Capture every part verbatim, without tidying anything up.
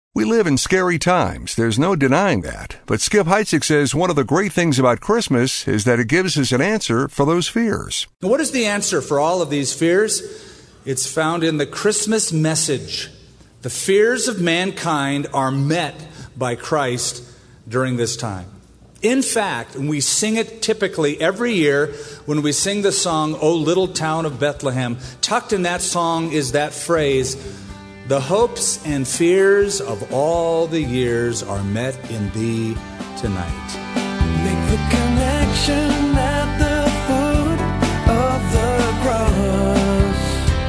We live in scary times, there's no denying that. But Skip Heitzig says one of the great things about Christmas is that it gives us an answer for those fears. What is the answer for all of these fears? It's found in the Christmas message. The fears of mankind are met by Christ during this time. In fact, and we sing it typically every year when we sing the song, O Little Town of Bethlehem. Tucked in that song is that phrase, the hopes and fears of all the years are met in thee tonight. Make the connection at the foot of the cross.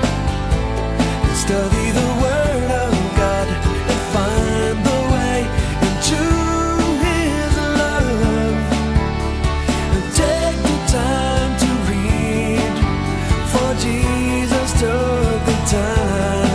Study the word of God and find the way into his love. And take the time to read, for Jesus took the time.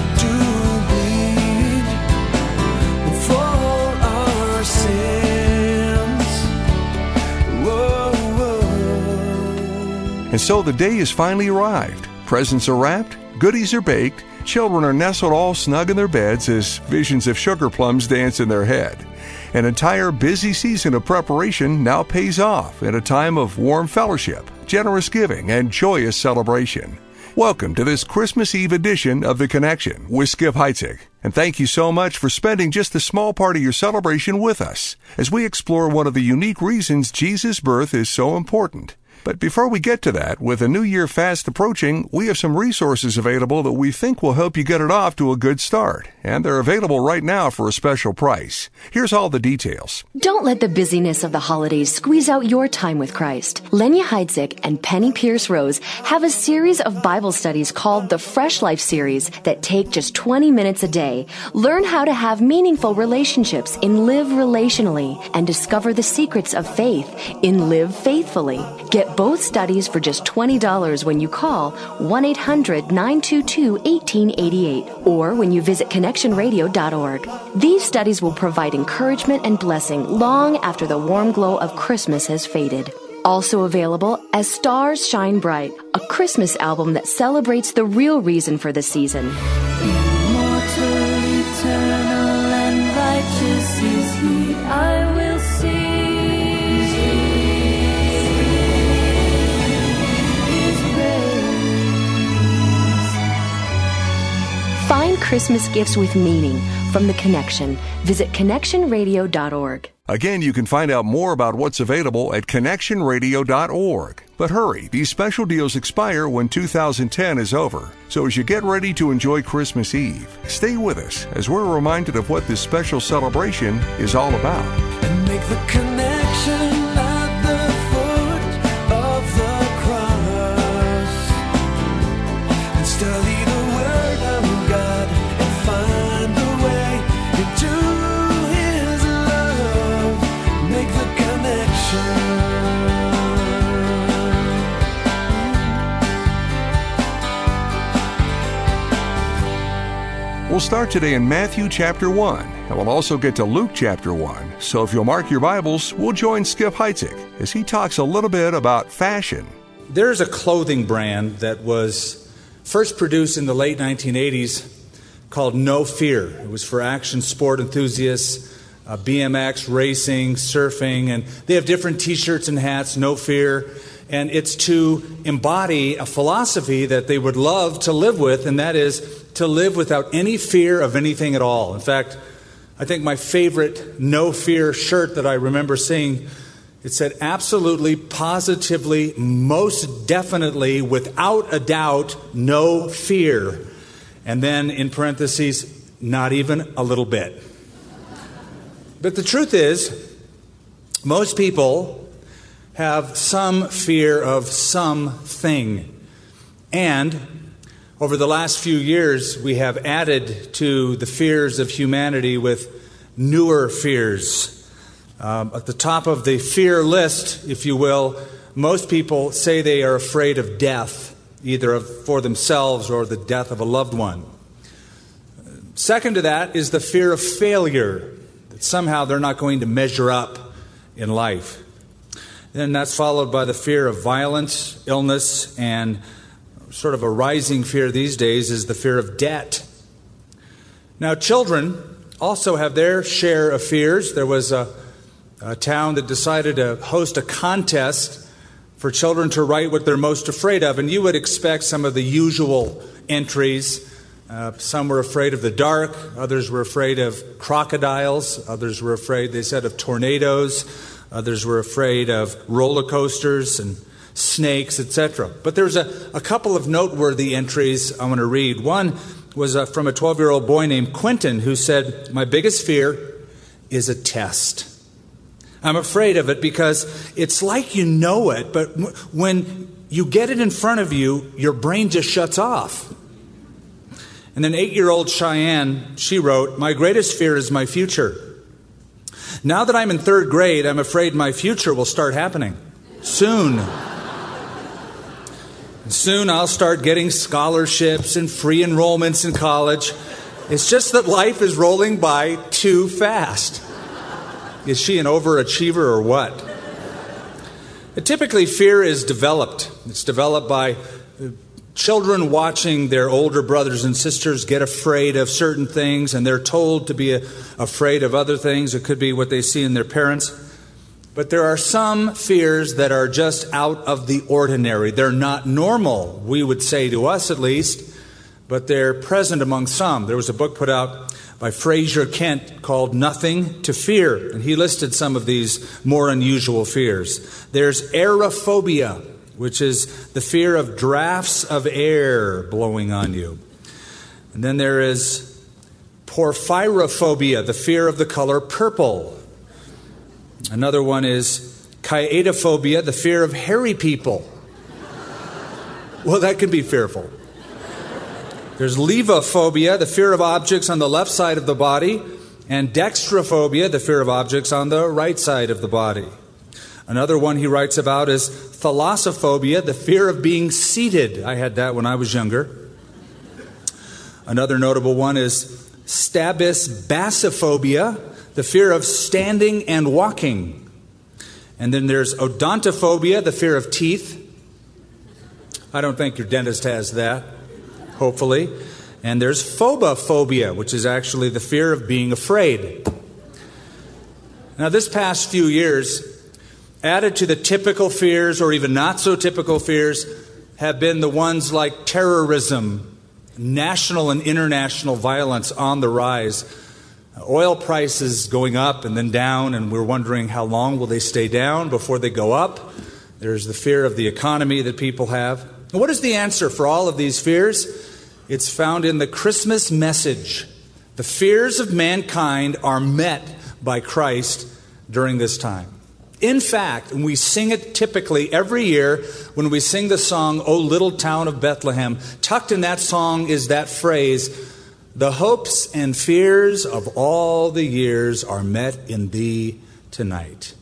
And so the day has finally arrived. Presents are wrapped, goodies are baked, children are nestled all snug in their beds as visions of sugar plums dance in their head. An entire busy season of preparation now pays off in a time of warm fellowship, generous giving, and joyous celebration. Welcome to this Christmas Eve edition of The Connection with Skip Heitzig. And thank you so much for spending just a small part of your celebration with us as we explore one of the unique reasons Jesus' birth is so important. But before we get to that, with a New Year fast approaching, we have some resources available that we think will help you get it off to a good start. And they're available right now for a special price. Here's all the details. Don't let the busyness of the holidays squeeze out your time with Christ. Lenya Heitzig and Penny Pierce Rose have a series of Bible studies called the Fresh Life Series that take just twenty minutes a day. Learn how to have meaningful relationships in Live Relationally and discover the secrets of faith in Live Faithfully. Get both studies for just twenty dollars when you call one eight hundred nine two two one eight eight eight or when you visit connection radio dot org. These studies will provide encouragement and blessing long after the warm glow of Christmas has faded. Also available as Stars Shine Bright, a Christmas album that celebrates the real reason for the season. Immortal, eternal, and righteous is he, I will sing. Find Christmas gifts with meaning from The Connection. Visit connection radio dot org. Again, you can find out more about what's available at connection radio dot org. But hurry, these special deals expire when two thousand ten is over. So as you get ready to enjoy Christmas Eve, stay with us as we're reminded of what this special celebration is all about. And make the connection at the foot of the cross. And study the word of God and find the way into his love. Make the connection. We'll start today in Matthew chapter one, and we'll also get to Luke chapter one. So if you'll mark your Bibles, we'll join Skip Heitzig as he talks a little bit about fashion. There's a clothing brand that was first produced in the late nineteen eighties called No Fear. It was for action sport enthusiasts, uh, B M X, racing, surfing, and they have different t-shirts and hats, No Fear. And it's to embody a philosophy that they would love to live with, and that is to live without any fear of anything at all. In fact, I think my favorite No Fear shirt that I remember seeing, it said, absolutely, positively, most definitely, without a doubt, no fear. And then in parentheses, not even a little bit. But the truth is, most people have some fear of something. And over the last few years, we have added to the fears of humanity with newer fears. Um, at the top of the fear list, if you will, most people say they are afraid of death, either of, for themselves or the death of a loved one. Second to that is the fear of failure, that somehow they're not going to measure up in life. Then that's followed by the fear of violence, illness, and sort of a rising fear these days is the fear of debt. Now, children also have their share of fears. There was a, a town that decided to host a contest for children to write what they're most afraid of. And you would expect some of the usual entries. Uh, some were afraid of the dark. Others were afraid of crocodiles. Others were afraid, they said, of tornadoes. Others were afraid of roller coasters and snakes, et cetera. But there's a, a couple of noteworthy entries I want to read. One was uh, from a twelve-year-old boy named Quentin who said, "My biggest fear is a test. I'm afraid of it because it's like you know it, but w- when you get it in front of you, your brain just shuts off." And then eight-year-old Cheyenne, she wrote, "My greatest fear is my future. Now that I'm in third grade, I'm afraid my future will start happening soon. Soon I'll start getting scholarships and free enrollments in college. It's just that life is rolling by too fast." Is she an overachiever or what? Typically, fear is developed. It's developed by children watching their older brothers and sisters get afraid of certain things, and they're told to be afraid of other things. It could be what they see in their parents. But there are some fears that are just out of the ordinary. They're not normal, we would say, to us at least, but they're present among some. There was a book put out by Fraser Kent called Nothing to Fear, and he listed some of these more unusual fears. There's aerophobia, which is the fear of drafts of air blowing on you. And then there is porphyrophobia, the fear of the color purple. Another one is chiatophobia, the fear of hairy people. Well, that can be fearful. There's levophobia, the fear of objects on the left side of the body, and dextrophobia, the fear of objects on the right side of the body. Another one he writes about is thalassophobia, the fear of being seated. I had that when I was younger. Another notable one is stabisbasophobia, the fear of standing and walking. And then there's odontophobia, the fear of teeth. I don't think your dentist has that, hopefully. And there's phobophobia, which is actually the fear of being afraid. Now, this past few years, added to the typical fears or even not so typical fears have been the ones like terrorism, national and international violence on the rise. Oil prices going up and then down, and we're wondering how long will they stay down before they go up. There's the fear of the economy that people have. And what is the answer for all of these fears? It's found in the Christmas message. The fears of mankind are met by Christ during this time. In fact, and we sing it typically every year when we sing the song, "O Little Town of Bethlehem," tucked in that song is that phrase, "The hopes and fears of all the years are met in thee tonight."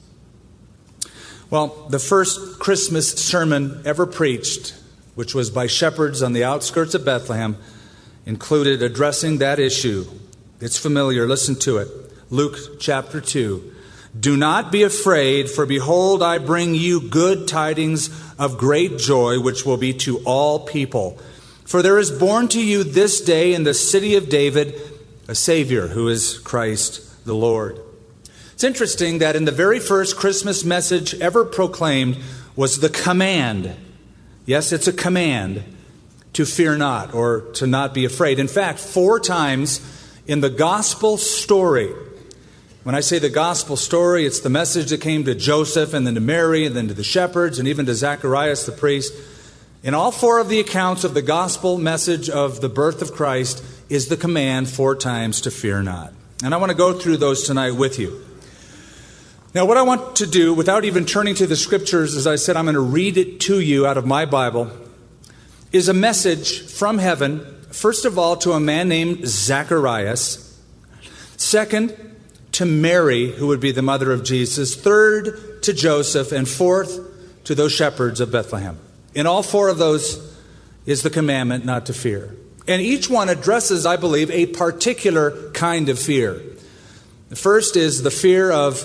Well, the first Christmas sermon ever preached, which was by shepherds on the outskirts of Bethlehem, included addressing that issue. It's familiar. Listen to it. Luke chapter two. "Do not be afraid, for behold, I bring you good tidings of great joy, which will be to all people. For there is born to you this day in the city of David a Savior, who is Christ the Lord." It's interesting that in the very first Christmas message ever proclaimed was the command. Yes, it's a command to fear not, or to not be afraid. In fact, four times in the gospel story, when I say the gospel story, it's the message that came to Joseph and then to Mary and then to the shepherds and even to Zacharias the priest. In all four of the accounts of the gospel message of the birth of Christ is the command four times to fear not. And I want to go through those tonight with you. Now, what I want to do, without even turning to the scriptures, as I said, I'm going to read it to you out of my Bible, is a message from heaven, first of all, to a man named Zacharias. Second, to Mary, who would be the mother of Jesus. Third, to Joseph. And fourth, to those shepherds of Bethlehem. In all four of those is the commandment not to fear. And each one addresses, I believe, a particular kind of fear. The first is the fear of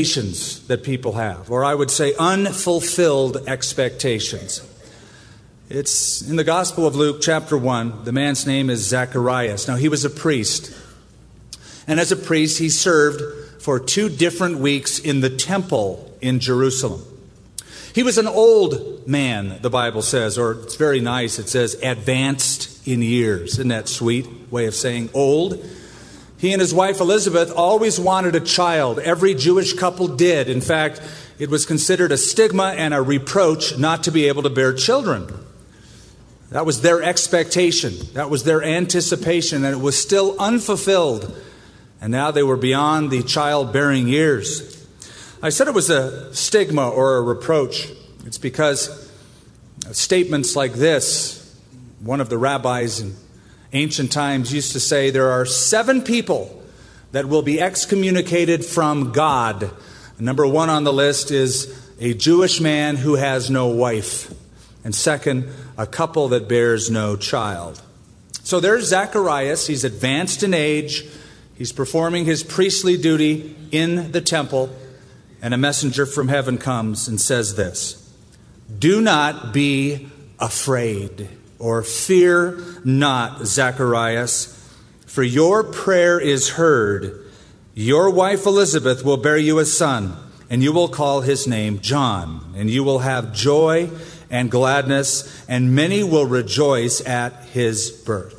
expectations that people have, or I would say unfulfilled expectations. It's in the Gospel of Luke, chapter one. The man's name is Zacharias. Now, he was a priest. And as a priest, he served for two different weeks in the temple in Jerusalem. He was an old man, the Bible says, or it's very nice. It says advanced in years. Isn't that sweet way of saying old? He and his wife Elizabeth always wanted a child. Every Jewish couple did. In fact, it was considered a stigma and a reproach not to be able to bear children. That was their expectation. That was their anticipation, and it was still unfulfilled. And now they were beyond the childbearing years. I said it was a stigma or a reproach. It's because statements like this, one of the rabbis in ancient times used to say, there are seven people that will be excommunicated from God. Number one on the list is a Jewish man who has no wife. And second, a couple that bears no child. So there's Zacharias. He's advanced in age. He's performing his priestly duty in the temple. And a messenger from heaven comes and says this: "Do not be afraid, or fear not, Zacharias, for your prayer is heard. Your wife Elizabeth will bear you a son, and you will call his name John, and you will have joy and gladness, and many will rejoice at his birth."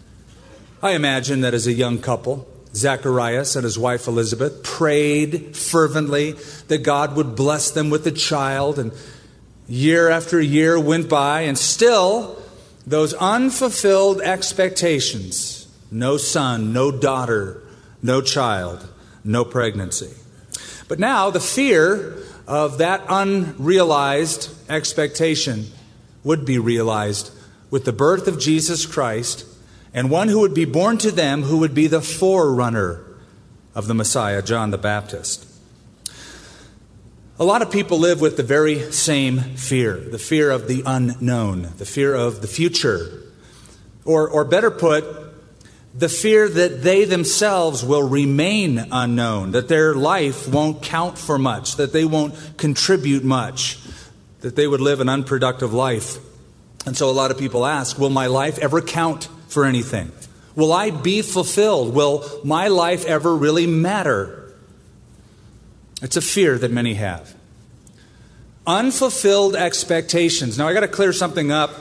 I imagine that as a young couple, Zacharias and his wife Elizabeth prayed fervently that God would bless them with a child, and year after year went by, and still those unfulfilled expectations, no son, no daughter, no child, no pregnancy. But now the fear of that unrealized expectation would be realized with the birth of Jesus Christ, and one who would be born to them who would be the forerunner of the Messiah, John the Baptist. A lot of people live with the very same fear, the fear of the unknown, the fear of the future, or, or better put, the fear that they themselves will remain unknown, that their life won't count for much, that they won't contribute much, that they would live an unproductive life. And so a lot of people ask, will my life ever count for anything? Will I be fulfilled? Will my life ever really matter? It's a fear that many have. Unfulfilled expectations. Now I got to clear something up.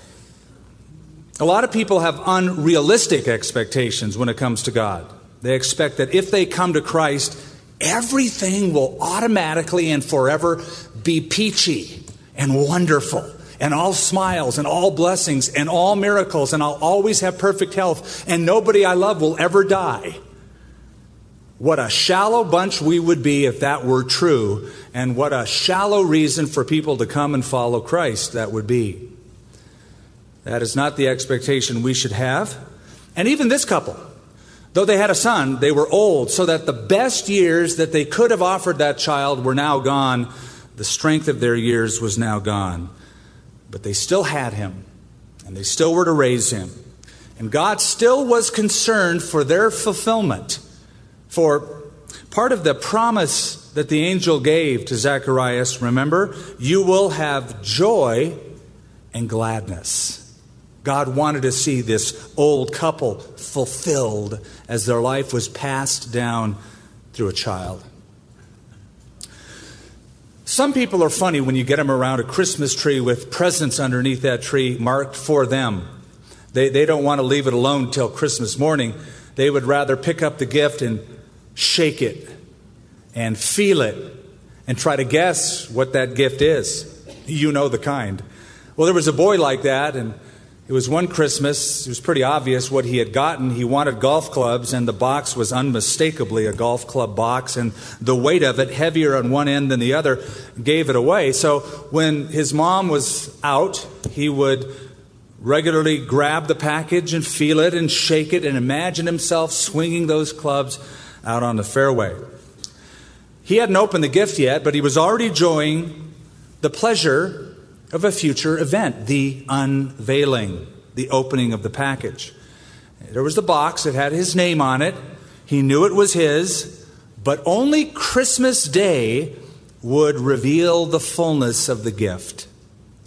A lot of people have unrealistic expectations when it comes to God. They expect that if they come to Christ, everything will automatically and forever be peachy and wonderful and all smiles and all blessings and all miracles, and I'll always have perfect health and nobody I love will ever die. What a shallow bunch we would be if that were true, and what a shallow reason for people to come and follow Christ that would be. That is not the expectation we should have. And even this couple, though they had a son, they were old, so that the best years that they could have offered that child were now gone. The strength of their years was now gone. But they still had him, and they still were to raise him. And God still was concerned for their fulfillment. For part of the promise that the angel gave to Zacharias, remember, you will have joy and gladness. God wanted to see this old couple fulfilled as their life was passed down through a child. Some people are funny when you get them around a Christmas tree with presents underneath that tree marked for them. They, they don't want to leave it alone till Christmas morning. They would rather pick up the gift and shake it and feel it and try to guess what that gift is. You know the kind. Well, there was a boy like that, and it was one Christmas. It was pretty obvious what he had gotten. He wanted golf clubs, and the box was unmistakably a golf club box, and the weight of it, heavier on one end than the other, gave it away. So when his mom was out, he would regularly grab the package and feel it and shake it and imagine himself swinging those clubs out on the fairway. He hadn't opened the gift yet, but he was already enjoying the pleasure of a future event, the unveiling, the opening of the package. There was the box. It had his name on it. He knew it was his, but only Christmas Day would reveal the fullness of the gift.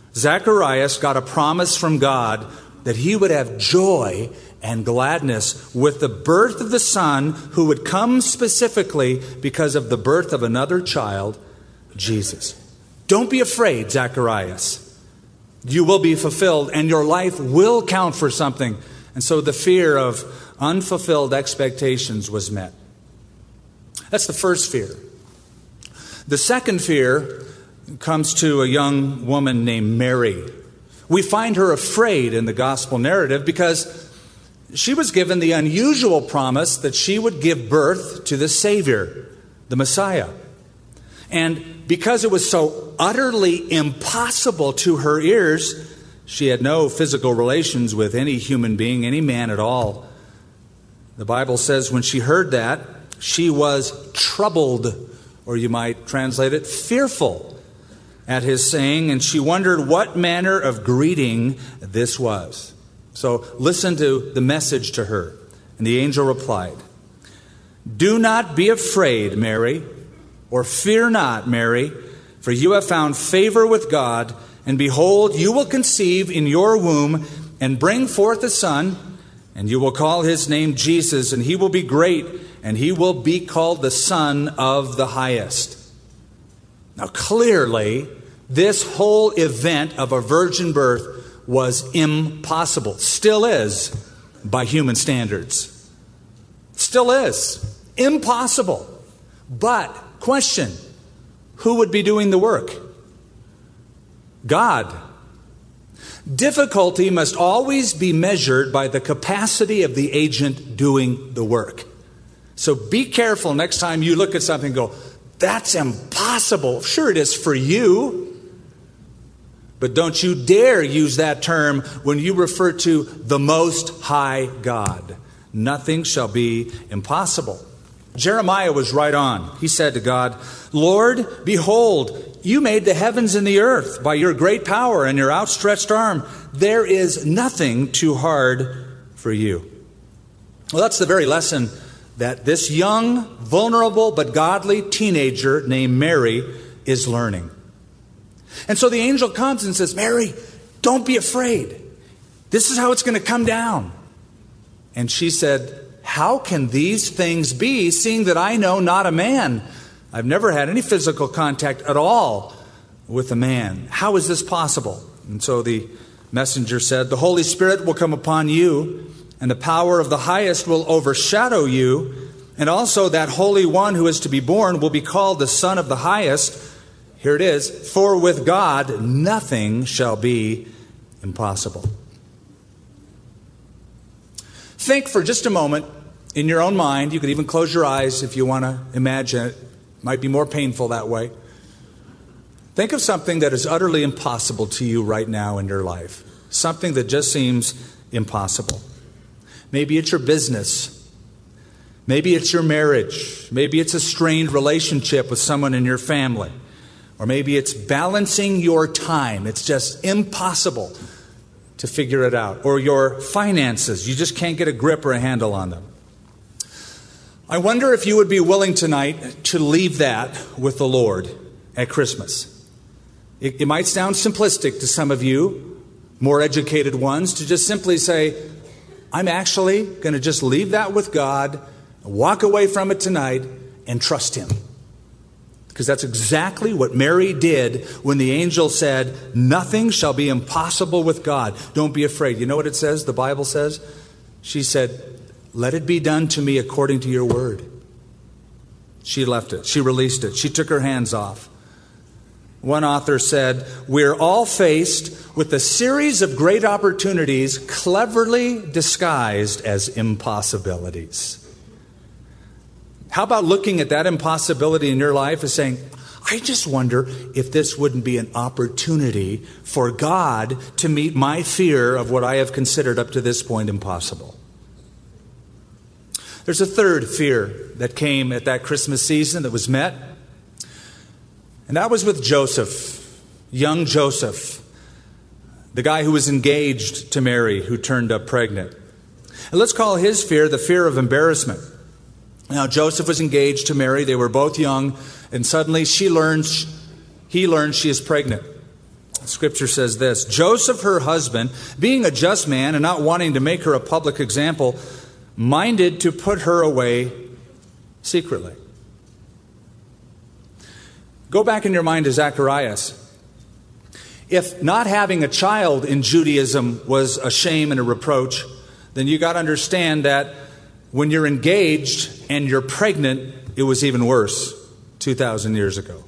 Zacharias got a promise from God that he would have joy and gladness with the birth of the Son who would come specifically because of the birth of another child, Jesus. Don't be afraid, Zacharias. You will be fulfilled and your life will count for something. And so the fear of unfulfilled expectations was met. That's the first fear. The second fear comes to a young woman named Mary. We find her afraid in the gospel narrative because she was given the unusual promise that she would give birth to the Savior, the Messiah. And because it was so utterly impossible to her ears, she had no physical relations with any human being, any man at all. The Bible says when she heard that, she was troubled, or you might translate it, fearful at his saying, and she wondered what manner of greeting this was. So listen to the message to her. And the angel replied, "Do not be afraid, Mary, or fear not, Mary, for you have found favor with God, and behold, you will conceive in your womb and bring forth a son, and you will call his name Jesus, and he will be great, and he will be called the Son of the Highest." Now clearly, this whole event of a virgin birth was impossible. Still is, by human standards. Still is. Impossible. But, question, who would be doing the work? God. Difficulty must always be measured by the capacity of the agent doing the work. So be careful next time you look at something and go, "That's impossible." Sure it is for you. But don't you dare use that term when you refer to the Most High God. Nothing shall be impossible. Jeremiah was right on. He said to God, "Lord, behold, you made the heavens and the earth by your great power and your outstretched arm. There is nothing too hard for you." Well, that's the very lesson that this young, vulnerable, but godly teenager named Mary is learning. And so the angel comes and says, "Mary, don't be afraid. This is how it's going to come down." And she said, "How can these things be, seeing that I know not a man? I've never had any physical contact at all with a man. How is this possible?" And so the messenger said, "The Holy Spirit will come upon you, and the power of the highest will overshadow you. And also that Holy One who is to be born will be called the Son of the Highest." Here it is, "For with God nothing shall be impossible." Think for just a moment in your own mind. You could even close your eyes if you want to imagine it. It might be more painful that way. Think of something that is utterly impossible to you right now in your life. Something that just seems impossible. Maybe it's your business. Maybe it's your marriage. Maybe it's a strained relationship with someone in your family. Or maybe it's balancing your time. It's just impossible to figure it out. Or your finances. You just can't get a grip or a handle on them. I wonder if you would be willing tonight to leave that with the Lord at Christmas. It, it might sound simplistic to some of you, more educated ones, to just simply say, "I'm actually going to just leave that with God, walk away from it tonight, and trust Him." Because that's exactly what Mary did when the angel said, "Nothing shall be impossible with God. Don't be afraid." You know what it says? The Bible says? She said, "Let it be done to me according to your word." She left it. She released it. She took her hands off. One author said, "We're all faced with a series of great opportunities cleverly disguised as impossibilities." How about looking at that impossibility in your life and saying, "I just wonder if this wouldn't be an opportunity for God to meet my fear of what I have considered up to this point impossible." There's a third fear that came at that Christmas season that was met. And that was with Joseph, young Joseph, the guy who was engaged to Mary, who turned up pregnant. And let's call his fear the fear of embarrassment. Now, Joseph was engaged to Mary. They were both young. And suddenly she learns, he learns she is pregnant. Scripture says this, Joseph, her husband, being a just man and not wanting to make her a public example, minded to put her away secretly. Go back in your mind to Zacharias. If not having a child in Judaism was a shame and a reproach, then you got to understand that when you're engaged and you're pregnant, it was even worse two thousand years ago.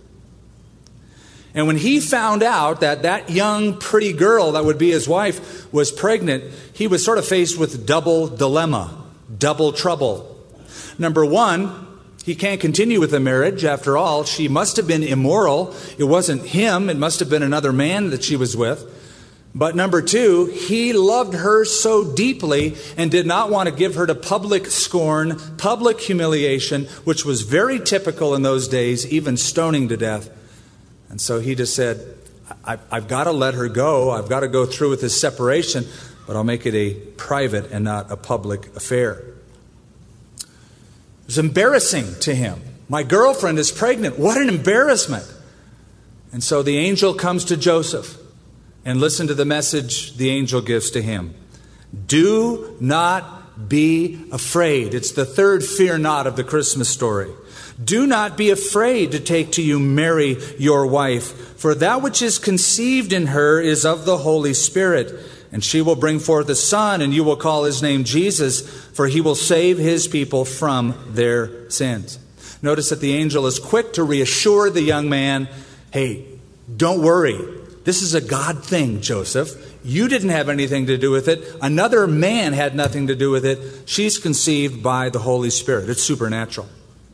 And when he found out that that young, pretty girl that would be his wife was pregnant, he was sort of faced with double dilemma, double trouble. Number one, he can't continue with the marriage. After all, she must have been immoral. It wasn't him. It must have been another man that she was with. But number two, he loved her so deeply and did not want to give her to public scorn, public humiliation, which was very typical in those days, even stoning to death. And so he just said, I, I've got to let her go. I've got to go through with this separation, but I'll make it a private and not a public affair. It was embarrassing to him. My girlfriend is pregnant. What an embarrassment. And so the angel comes to Joseph. And listen to the message the angel gives to him. Do not be afraid. It's the third fear not of the Christmas story. Do not be afraid to take to you Mary, your wife, for that which is conceived in her is of the Holy Spirit. And she will bring forth a son, and you will call his name Jesus, for he will save his people from their sins. Notice that the angel is quick to reassure the young man, hey, don't worry. This is a God thing, Joseph. You didn't have anything to do with it. Another man had nothing to do with it. She's conceived by the Holy Spirit. It's supernatural.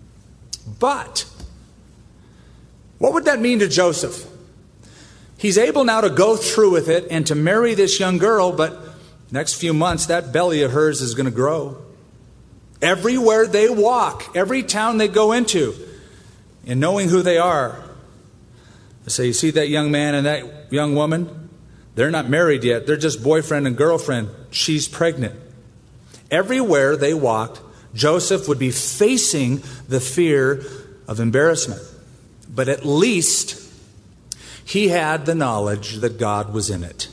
But what would that mean to Joseph? He's able now to go through with it and to marry this young girl, but next few months, that belly of hers is going to grow. Everywhere they walk, every town they go into, and knowing who they are, they say, you see that young man and that young woman? They're not married yet. They're just boyfriend and girlfriend. She's pregnant. Everywhere they walked, Joseph would be facing the fear of embarrassment. But at least he had the knowledge that God was in it.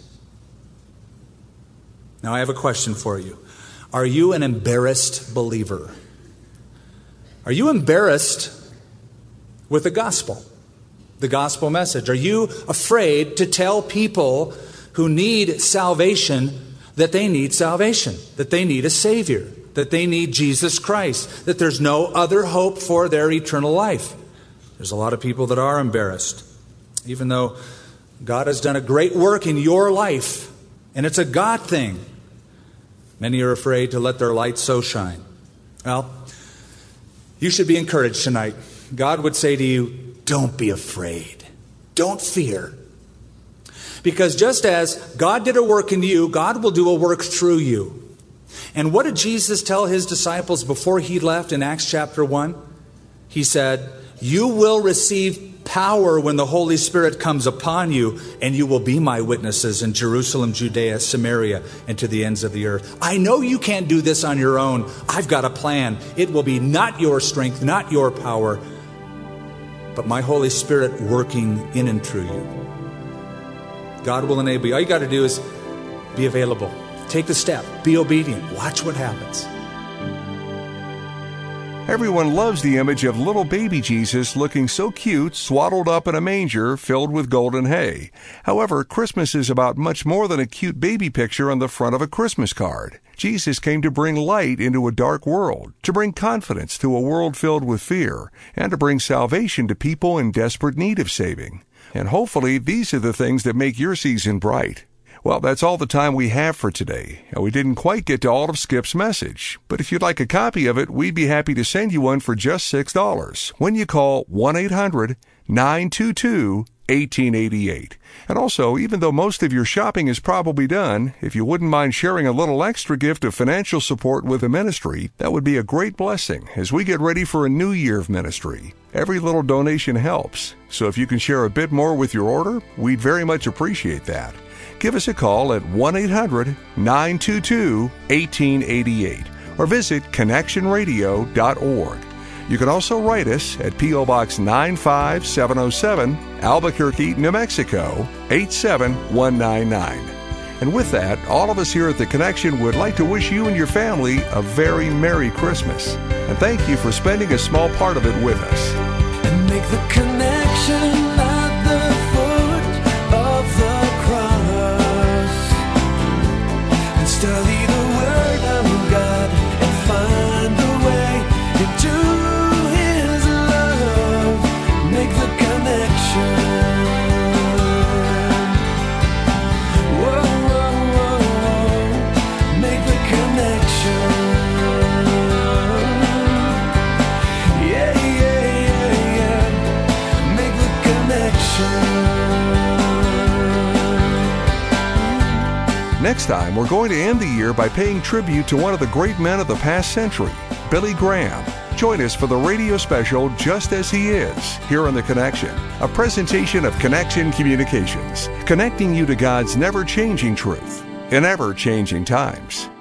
Now I have a question for you. Are you an embarrassed believer? Are you embarrassed with the gospel? The gospel message? Are you afraid to tell people who need salvation that they need salvation, that they need a Savior, that they need Jesus Christ, that there's no other hope for their eternal life? There's a lot of people that are embarrassed, even though God has done a great work in your life, and it's a God thing. Many are afraid to let their light so shine. Well, you should be encouraged tonight. God would say to you, don't be afraid. Don't fear. Because just as God did a work in you, God will do a work through you. And what did Jesus tell his disciples before he left in Acts chapter one? He said, you will receive power when the Holy Spirit comes upon you, and you will be my witnesses in Jerusalem, Judea, Samaria, and to the ends of the earth. I know you can't do this on your own. I've got a plan. It will be not your strength, not your power, but my Holy Spirit working in and through you. God will enable you. All you got to do is be available. Take the step. Be obedient. Watch what happens. Everyone loves the image of little baby Jesus looking so cute, swaddled up in a manger filled with golden hay. However, Christmas is about much more than a cute baby picture on the front of a Christmas card. Jesus came to bring light into a dark world, to bring confidence to a world filled with fear, and to bring salvation to people in desperate need of saving. And hopefully, these are the things that make your season bright. Well, that's all the time we have for today. We didn't quite get to all of Skip's message, but if you'd like a copy of it, we'd be happy to send you one for just six dollars when you call one eight hundred nine two two one eight eight eight. And also, even though most of your shopping is probably done, if you wouldn't mind sharing a little extra gift of financial support with the ministry, that would be a great blessing as we get ready for a new year of ministry. Every little donation helps, so if you can share a bit more with your order, we'd very much appreciate that. Give us a call at one eight hundred nine two two one eight eight eight or visit connection radio dot org. You can also write us at P O. Box nine five seven oh seven, Albuquerque, New Mexico, eight seven one nine nine. And with that, all of us here at The Connection would like to wish you and your family a very Merry Christmas. And thank you for spending a small part of it with us. And make the connection at the foot of the cross. And study the Word of God and find the way into His love. Make the connection. Whoa, whoa, whoa, whoa. Make the connection. Yeah, yeah, yeah, yeah. Make the connection. Next time, we're going to end the year by paying tribute to one of the great men of the past century, Billy Graham. Join us for the radio special Just As He Is, here on The Connection, a presentation of Connection Communications, connecting you to God's never-changing truth in ever-changing times.